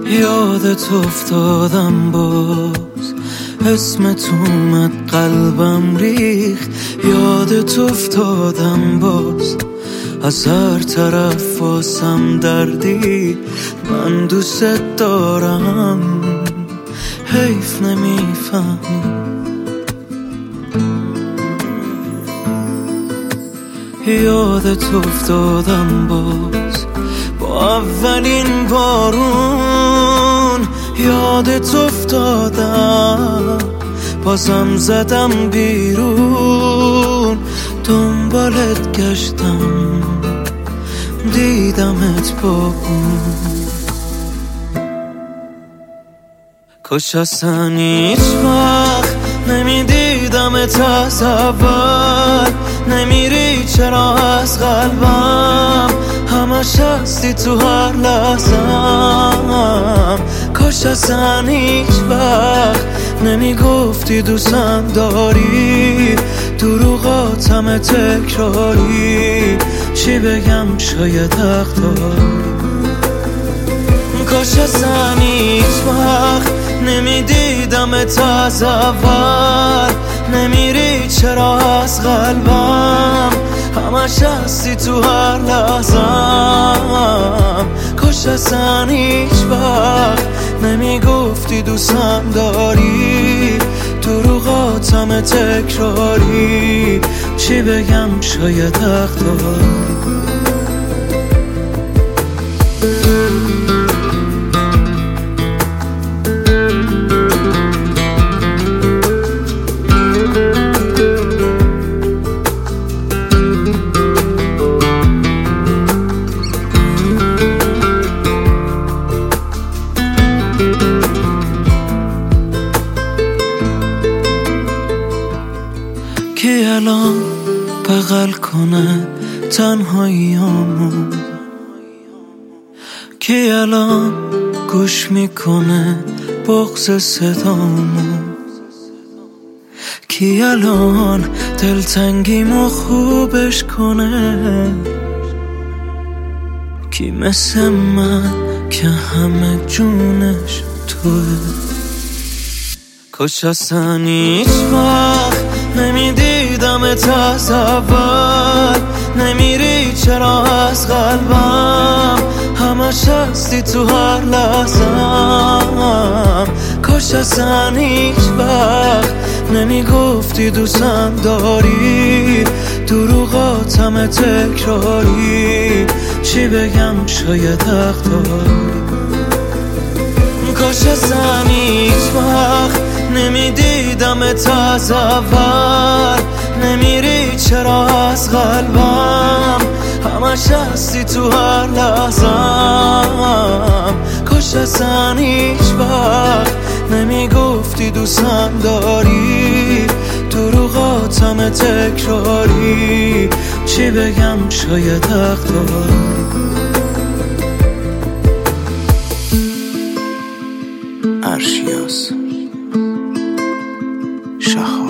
یادت افتادم باز، اسمت اومد قلبم ریخت. یادت افتادم باز، از هر طرف واسم دردی. من دوست دارم، حیف نمیفهمی. یادت افتادم باز، با اولین بارون. یادت افتادم، بازم زدم بیرون. دنبالت گشتم، دیدمت با اون. کاش اصلا هیچ وقت نمیدیدمت از اول. نمیری چرا از قلبم، همش هستی تو هر لحظم. کاش اصلا هیچ وقت نمیگفتی دوستم داری. دروغاتم تکراری، چی بگم شاید حق داری. کاش اصلا هیچ وقت نمیدیدمت از اول. نمیری چرا از قلبم، همش هستی تو هر لحظم. کاش اصلا هیچ وقت نمیگفتی دوستم داری. دروغاتم تکراری، چی بگم شاید حق داری. کی الان بغل کنه تنهاییامو؟ کی الان گوش میکنه بغض صدامو؟ کی الان دلتنگیمو خوبش کنه؟ کی مثل من که همه جونش توه؟ کاش اصلا هیچ وقت نمیدیدمت از اول. نمیری چرا از قلبم، همش هستی تو هر لحظم. کاش اصلا هیچ وقت نمیگفتی دوستم داری. دروغاتم تکراری، چی بگم شاید حق داری. کاش اصلا هیچ وقت نمیدیدمت از اول. نمیری چرا از قلبم، همش هستی تو هر لحظم. کاش اصلا هیچ وقت نمیگفتی دوستم داری. دروغاتم تکراری، چی بگم شاید حق داری. ارشیاس شهاب.